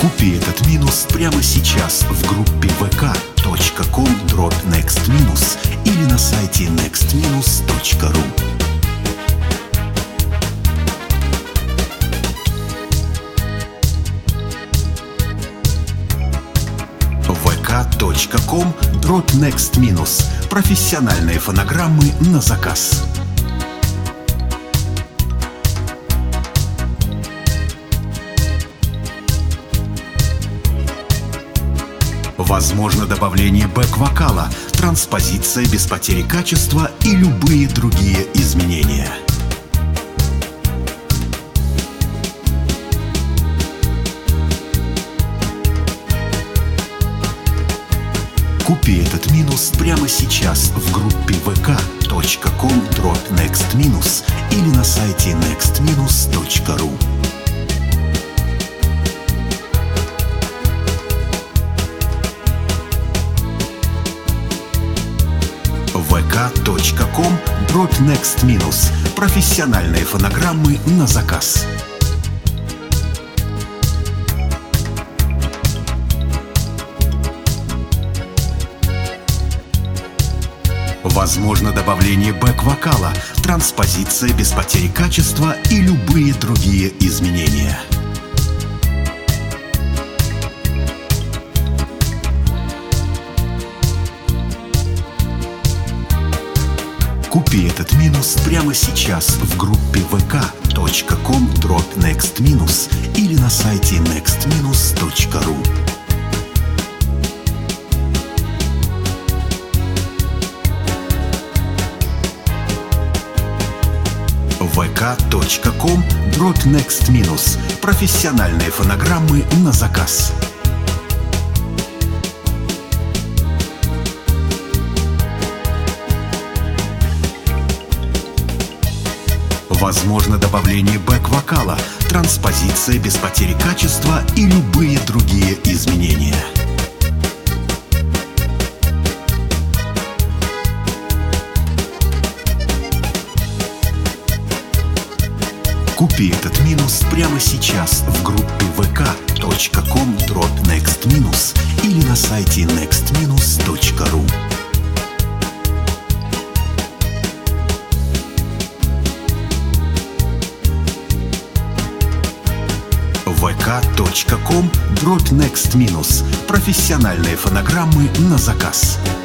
Купи этот минус прямо сейчас в группе vk.com/next- или на сайте next-ru. vk.com/next- профессиональные фонограммы на заказ. Возможно добавление бэк-вокала, транспозиция без потери качества и любые другие изменения. Купи этот минус прямо сейчас в группе vk.com/next- или на сайте next-ru. vk.com/next- профессиональные фонограммы на заказ. Возможно добавление бэк-вокала, транспозиция без потери качества и любые другие изменения. Купи этот минус прямо сейчас в группе vk.com/next- или на сайте next-ru. vk.com/next- профессиональные фонограммы на заказ. Возможно добавление бэк-вокала, транспозиция без потери качества и любые другие изменения. Купи этот минус прямо сейчас в группе vk.com/next- или на сайте next-ru. vk.com/next- профессиональные фонограммы на заказ.